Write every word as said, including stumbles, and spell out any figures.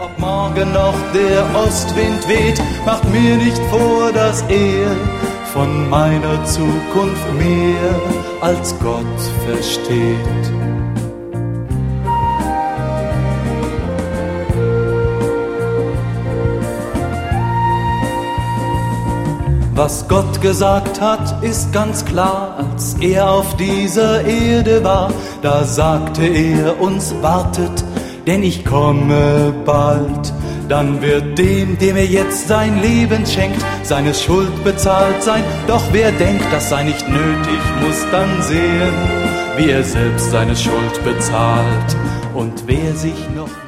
Ob morgen noch der Ostwind weht, macht mir nicht vor, dass er von meiner Zukunft mehr als Gott versteht. Was Gott gesagt hat, ist ganz klar. Als er auf dieser Erde war, da sagte er uns, wartet, denn ich komme bald. Dann wird dem, dem er jetzt sein Leben schenkt, seine Schuld bezahlt sein. Doch wer denkt, das sei nicht nötig, muss dann sehen, wie er selbst seine Schuld bezahlt. Und wer sich noch